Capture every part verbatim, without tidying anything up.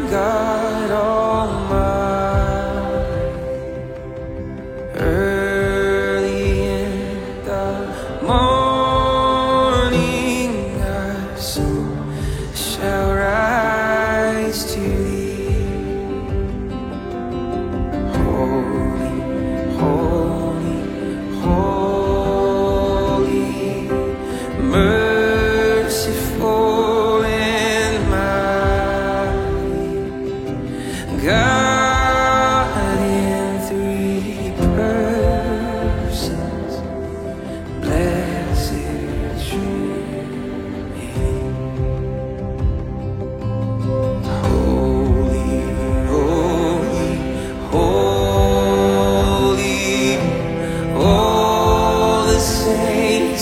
God Almighty. Early in the morning, our soul shall rise to Thee. Holy, holy, holy, merciful and mighty, God in three persons, blessed Trinity. Holy, holy, holy, all the saints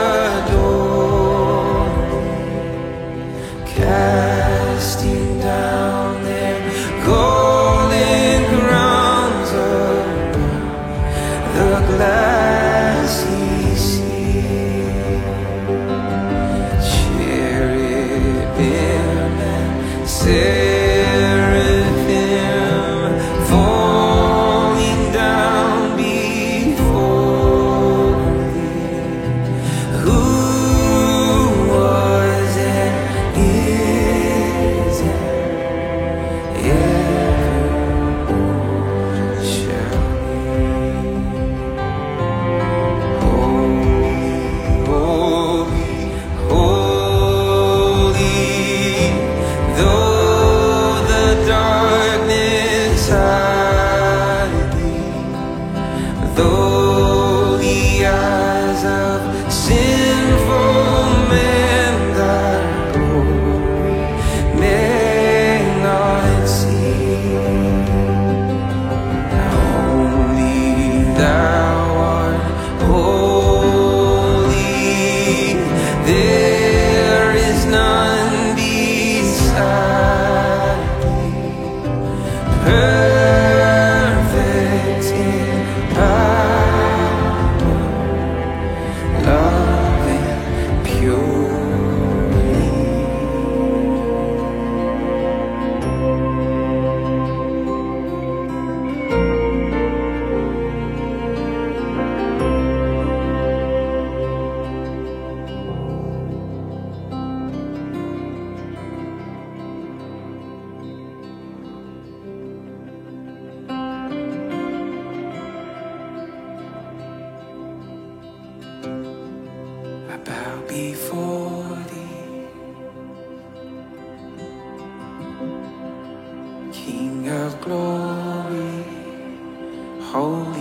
adore Thee, casting down their golden crowns around the glassy sea. Cherubim and seraphim falling down before Thee, who was and is and evermore shall be. Holy, holy, holy, though the darkness hide Thee, though the eyes of sinful men Thy glory may not see. Only Thou art holy, there is none beside Thee, perfect in power, love and purity. I bow before Thee, King of glory, holy